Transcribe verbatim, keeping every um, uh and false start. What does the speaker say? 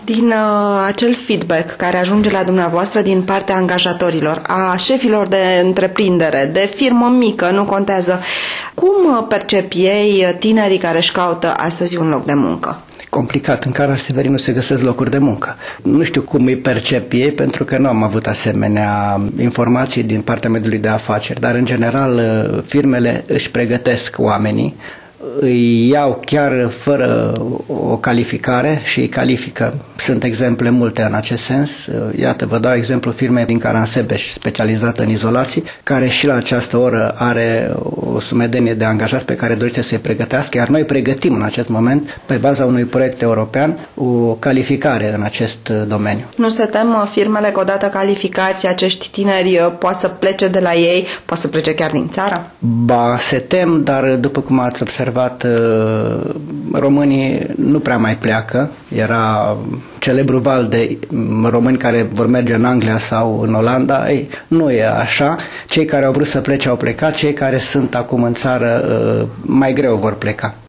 Din uh, acel feedback care ajunge la dumneavoastră din partea angajatorilor, a șefilor de întreprindere, de firmă mică, nu contează, cum percep ei tinerii care își caută astăzi un loc de muncă? Complicat. În Cara Severin nu se găsesc locuri de muncă. Nu știu cum îi percep ei, pentru că nu am avut asemenea informații din partea mediului de afaceri, dar în general firmele își pregătesc oamenii, îi iau chiar fără o calificare și îi califică. Sunt exemple multe în acest sens. Iată, vă dau exemplu firmei din Caransebeș, specializată în izolații, care și la această oră are o sumedenie de angajați pe care dorește să-i pregătească, iar noi pregătim în acest moment, pe baza unui proiect european, o calificare în acest domeniu. Nu se tem firmele că odată calificați, acești tineri poate să plece de la ei, poate să plece chiar din țară? Ba, se tem, dar după cum ați observat, românii nu prea mai pleacă. Era celebrul val de români care vor merge în Anglia sau în Olanda. Ei, nu e așa. Cei care au vrut să plece au plecat, cei care sunt acum în țară mai greu vor pleca.